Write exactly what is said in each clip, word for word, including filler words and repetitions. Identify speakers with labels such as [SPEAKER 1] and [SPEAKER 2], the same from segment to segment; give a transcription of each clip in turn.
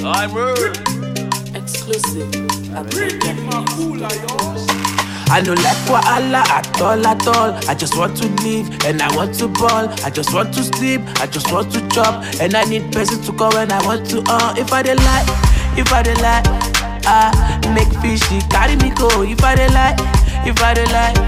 [SPEAKER 1] I'm rude.
[SPEAKER 2] Exclusive. I don't like wahala at all, at all. I just want to live and I want to ball. I just want to sleep, I just want to chop. And I need person to call when I want to, uh If I dey lie, if I dey lie, ah make fishy carry me go. If I dey lie, if I dey lie,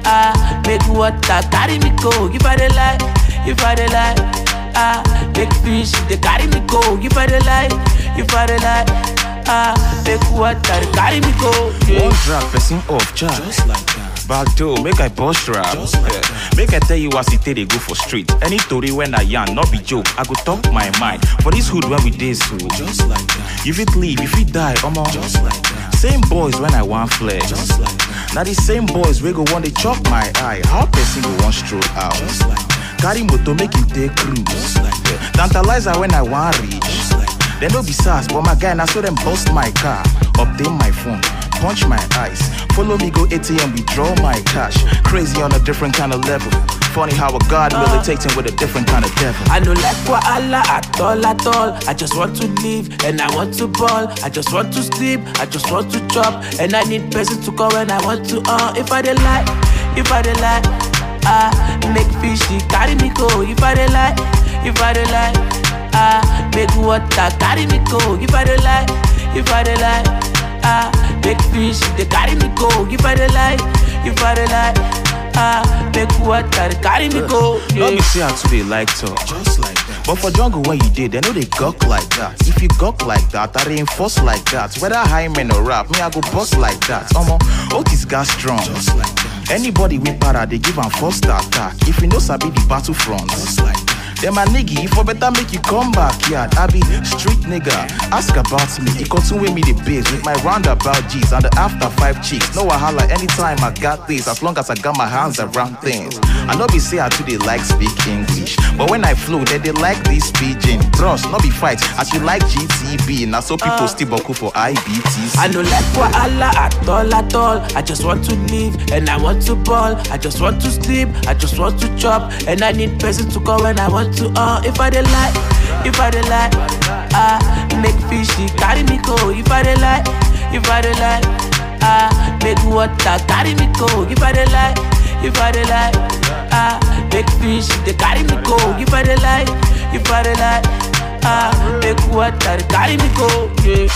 [SPEAKER 2] ah make water carry me go. If I dey lie, if I dey lie, ah make fish they carry me go. If I dey lie, if I dey lie, ah make water carry me go. Yeah.
[SPEAKER 3] One drop, person off, chat.
[SPEAKER 1] Just like that.
[SPEAKER 3] Baldo, make I bust rap.
[SPEAKER 1] Just like
[SPEAKER 3] Yeah.
[SPEAKER 1] that.
[SPEAKER 3] Make I tell you what city they go for street. Any story when I yarn, not be joke. I go talk my mind. For this hood when we day so.
[SPEAKER 1] Just like that.
[SPEAKER 3] You fit leave, if you die, omo.
[SPEAKER 1] Just like that.
[SPEAKER 3] Same boys when I want flex.
[SPEAKER 1] Just like that.
[SPEAKER 3] Now the same boys we go want to chop my eye. How person go want stroll out?
[SPEAKER 1] Just like that.
[SPEAKER 3] Carry motor make him take cruise.
[SPEAKER 1] Just like that.
[SPEAKER 3] Tantalizer when I want reach.
[SPEAKER 1] Just like that.
[SPEAKER 3] They no be sass, but my guy now so them bust my car, update my phone, punch my eyes, follow me go A T M, withdraw my cash. Crazy on a different kind of level. Funny how a God
[SPEAKER 2] Uh,
[SPEAKER 3] militating with a different kind of devil.
[SPEAKER 2] I don't like wahala at all, at all. I just want to live and I want to ball. I just want to sleep, I just want to chop. And I need person to call when I want to, uh If I dey lie, if I dey lie, ah make fishy carry me go. If I dey lie, if I dey lie, ah make water carry me go. If I dey lie, if I dey lie, ah make fish they carry me go. If I dey lie, if I dey lie, ah make water carry me go.
[SPEAKER 3] Let me
[SPEAKER 2] Yeah.
[SPEAKER 3] see how today like talk.
[SPEAKER 1] Just like that.
[SPEAKER 3] But for jungle when you did, they know they gawk like that. If you gawk like that, I reinforce like that. Whether high men or rap, me I go bust like that. Omo, Otis got strong.
[SPEAKER 1] Just like that.
[SPEAKER 3] Anybody we para, they give am first attack. If you know sabi the battlefront.
[SPEAKER 1] Just like that.
[SPEAKER 3] Then my nigga, if I better make you come back, yeah. I be street nigga. Ask about me. He continue with me the base with my roundabout G's and the after five chicks. No wahala anytime I got this, as long as I got my hands around things. I know be say I too they like speak English, but when I flow, then they like this pidgin. Bros, no be fight, as you like G T B. Now so people
[SPEAKER 2] Uh,
[SPEAKER 3] still boku for I B T C.
[SPEAKER 2] I don't like wahala at all, at all. I just want to live and I want to ball. I just want to sleep, I just want to chop. And I need person to call when I want to, uh If I dey lie, if I dey lie, ah make fishy carry me go. If I dey lie, if I dey lie, ah make water carry me go. If I dey lie, if I dey lie, ah make fish they carry me go. If I dey lie, if I dey lie, ah make water carry me go. Yeah.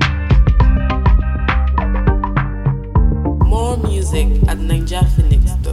[SPEAKER 2] More music at ninja phoenix dot com.